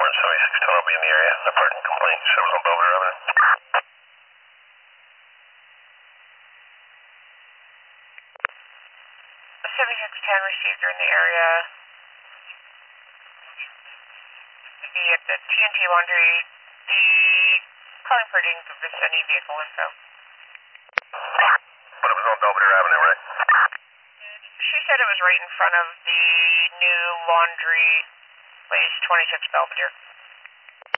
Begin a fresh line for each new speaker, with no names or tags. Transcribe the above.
7610 will be in the area. A parking complaint shows on Belvedere Avenue.
The 7610 received are in the area. Be at the TNT Laundry. The calling for didn't give us any vehicle info.
But it was on Belvedere Avenue, right?
She said it was right in front of the new laundry place, 26 Belvedere.